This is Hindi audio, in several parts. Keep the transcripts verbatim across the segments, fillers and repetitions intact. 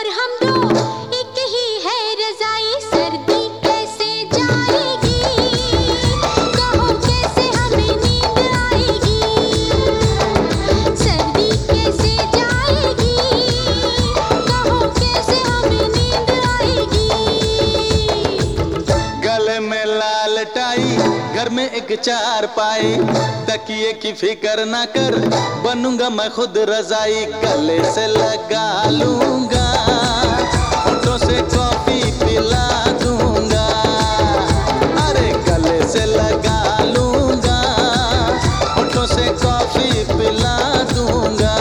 हम दो एक ही है रजाई, सर्दी कैसे जाएगी, कहो कैसे हमें नींद आएगी, सर्दी कैसे जाएगी, कहो कैसे हमें नींद आएगी। गले में लाल टाई, घर में एक चार पाई, तकिए की फिक्र ना कर, बनूंगा मैं खुद रजाई, गले से लगा लूंगा, होठों से कॉफी पिला दूंगा, अरे गले से लगा लूंगा, होठों से कॉफी पिला दूंगा।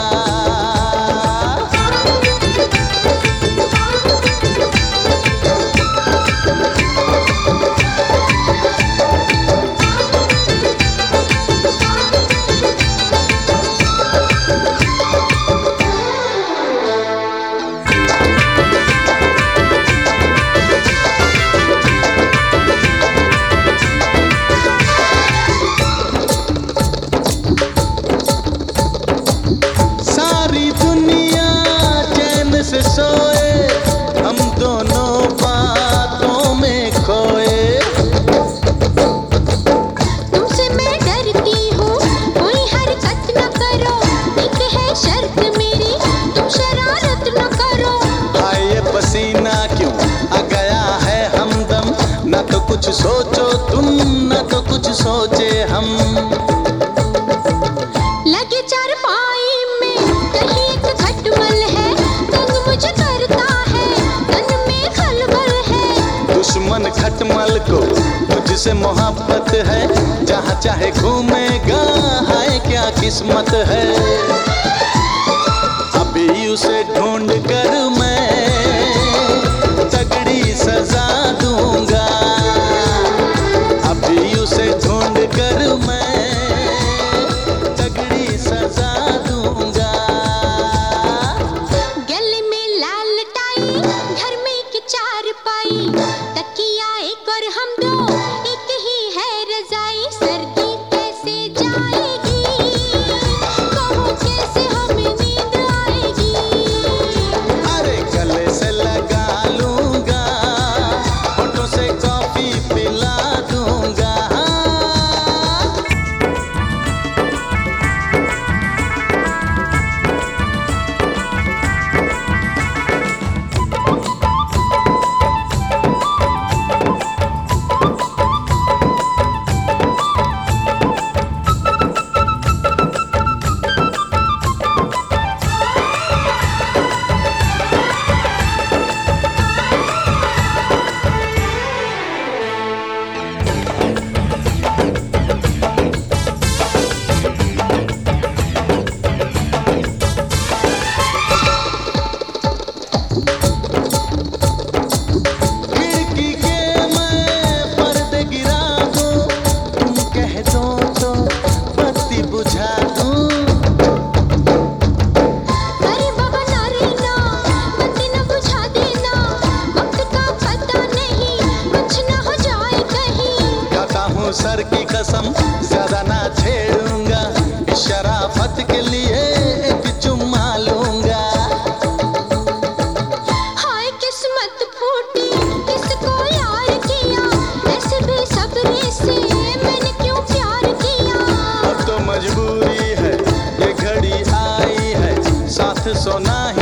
से सोए हम दोनों बातों में खोए, तुमसे मैं डरती हूँ, कोई हरकत न करो, एक है शर्त मेरी, तुम शरारत न करो। हाय ये पसीना क्यों आ गया है हमदम, ना तो कुछ सोचो तुम ना तो कुछ सोचे हम, लगे चारपाई में कहीं एक खटमल है, तंग मुझे करता है, तन में खलबल है। दुश्मन खटमल को तुझसे मोहब्बत है, जहाँ चाहे घूमेगा, हाय क्या किस्मत है। अभी उसे ढूंढ कर मैं तगड़ी सजा दूंगा, अभी उसे ढूंढ कर मैं तगड़ी सजा दूंगा। गले में लाल टाई, घर में एक चार पाई, तकिया एक और हम दो एक ही है रजाई, सर्दी कैसे जाएगी, कहो कैसे हमें नींद आएगी। अरे गले से लगा लूंगा, होठों से कॉफी पिला दूंगा। सर की कसम ज्यादा ना छेड़ूंगा, शराफत के लिए एक चुम्मा लूंगा। हाय किस्मत फूटी, किसको यार किया, ऐसे बेसब्री से मैंने क्यों प्यार किया। अब तो मजबूरी है, ये घड़ी आई है, साथ सोना